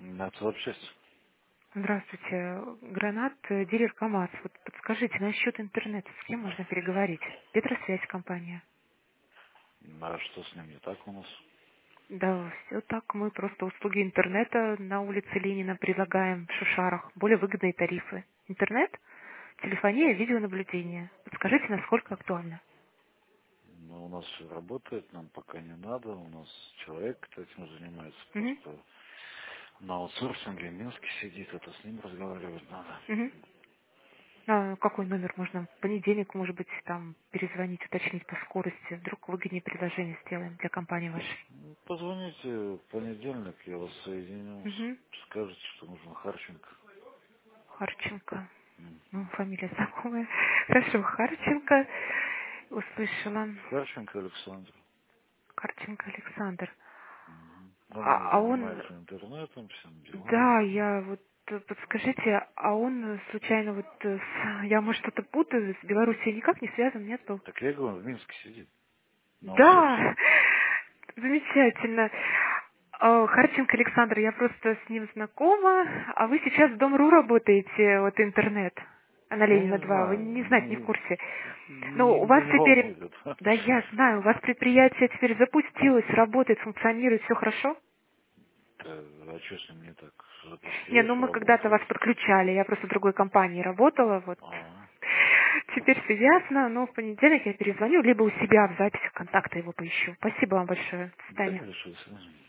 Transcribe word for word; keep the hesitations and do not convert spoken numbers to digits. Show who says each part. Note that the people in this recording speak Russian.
Speaker 1: На автозапчасти.
Speaker 2: Здравствуйте. Гранат, э, дилер КамАЗ. Вот подскажите, насчет интернета, с кем можно переговорить? Петросвязь компания.
Speaker 1: А что с ним не так у нас?
Speaker 2: Да, все так. Мы просто услуги интернета на улице Ленина предлагаем в Шушарах. Более выгодные тарифы. Интернет, телефония, видеонаблюдение. Подскажите, насколько актуально?
Speaker 1: Ну, у нас все работает, нам пока не надо. У нас человек, кто этим занимается,
Speaker 2: Мгм.
Speaker 1: просто на аутсорсинге в Минске сидит, это с ним разговаривать надо.
Speaker 2: Мгм. А какой номер можно в понедельник, может быть, там перезвонить, уточнить по скорости? Вдруг выгоднее предложение сделаем для компании вашей.
Speaker 1: Ну, позвоните в понедельник, я вас соединю.
Speaker 2: Мгм.
Speaker 1: Скажете, что нужен Харченко.
Speaker 2: Харченко.
Speaker 1: М.
Speaker 2: Ну, фамилия знакомая. Хорошо, Харченко. Услышала.
Speaker 1: Харченко Александр.
Speaker 2: Харченко Александр.
Speaker 1: Мгм. Он у нас
Speaker 2: А, а он,
Speaker 1: занимается интернетом, всем делами.
Speaker 2: да, я вот э, подскажите, а он э, случайно вот, э, с- я, может, что-то путаю, с Белоруссией никак не связан, нет, был?
Speaker 1: Так я говорю, он в Минске сидит, на аутсорсе.
Speaker 2: Да, замечательно. Э, Харченко Александр, я просто с ним знакома, а вы сейчас в Дом.ру работаете, вот интернет, а на
Speaker 1: Я
Speaker 2: Ленина
Speaker 1: не
Speaker 2: два, вы
Speaker 1: знаю,
Speaker 2: не знаете, не в
Speaker 1: не,
Speaker 2: курсе. Но у
Speaker 1: не,
Speaker 2: вас
Speaker 1: не
Speaker 2: теперь,
Speaker 1: волнует это.
Speaker 2: да я знаю, у вас предприятие теперь запустилось, работает, функционирует, все хорошо?
Speaker 1: Да, а что с ним не так?
Speaker 2: Не, ну
Speaker 1: Запустилось,
Speaker 2: мы когда-то вас
Speaker 1: работает.
Speaker 2: подключали, я просто в другой компании работала, вот.
Speaker 1: А,
Speaker 2: Теперь все ясно, но в понедельник я перезвоню, либо у себя в записях контакта его поищу. Спасибо вам большое. До
Speaker 1: да
Speaker 2: свидания.
Speaker 1: хорошо, до свидания.